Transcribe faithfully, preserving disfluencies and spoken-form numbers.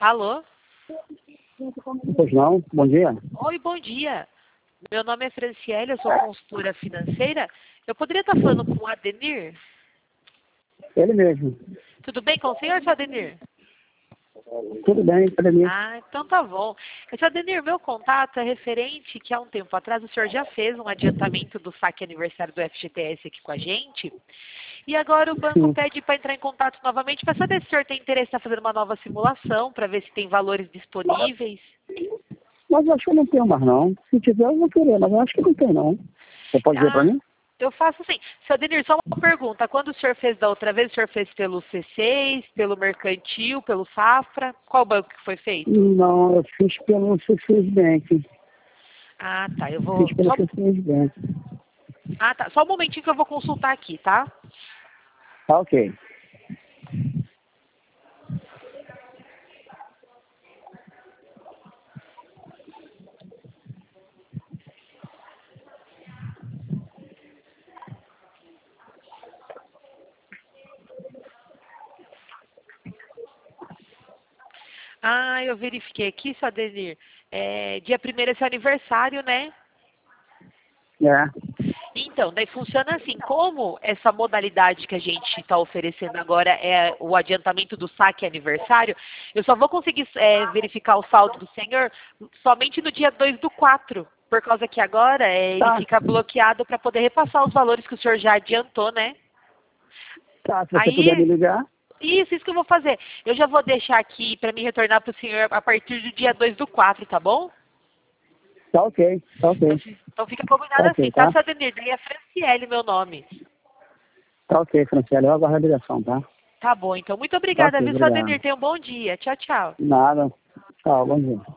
Alô? Pois não, bom dia. Oi, bom dia. Meu nome é Franciele, eu sou consultora financeira. Eu poderia estar falando com o Adenir? Ele mesmo. Tudo bem com o senhor, seu Adenir? Tudo bem, para mim. Ah, então tá bom. Seu Adenir, meu contato é referente que há um tempo atrás o senhor já fez um adiantamento do saque aniversário do F G T S aqui com a gente. E agora o banco Sim. pede para entrar em contato novamente para saber se o senhor tem interesse em fazer uma nova simulação, para ver se tem valores disponíveis. Mas eu acho que não tem mais não. Se tiver, eu vou querer, mas eu acho que não tem não. Você pode dizer para Ah, mim? eu faço assim. Seu Adenir, só uma pergunta. Quando o senhor fez da outra vez, o senhor fez pelo C seis, pelo Mercantil, pelo Safra? Qual banco que foi feito? Não, eu fiz pelo C seis Bank. Ah, tá. Eu vou. Fiz pelo Só... C seis Bank. Ah, tá. Só um momentinho que eu vou consultar aqui, tá? Tá ok. Ah, eu verifiquei aqui, seu Adenir. É, dia primeiro é seu aniversário, né? É. Então, daí funciona assim, como essa modalidade que a gente está oferecendo agora é o adiantamento do saque aniversário, eu só vou conseguir é, verificar o saldo do senhor somente no dia dois do quatro, por causa que agora é, ele Tá. fica bloqueado para poder repassar os valores que o senhor já adiantou, né? Tá, se você puder me Aí, ligar. isso, isso que eu vou fazer. Eu já vou deixar aqui para me retornar para o senhor a partir do dia dois do quatro, tá bom? Tá ok, tá Então, ok. fi- então fica Tá combinado assim, ok, tá, tá? seu Adenir? Daí é Franciele meu nome. Tá ok, Franciele, eu aguardo a ligação, tá? Tá bom, então. Muito Tá obrigada, ok, viu, seu obrigado. Adenir? Tenha um bom dia. Tchau, tchau. Nada. Tchau, bom dia.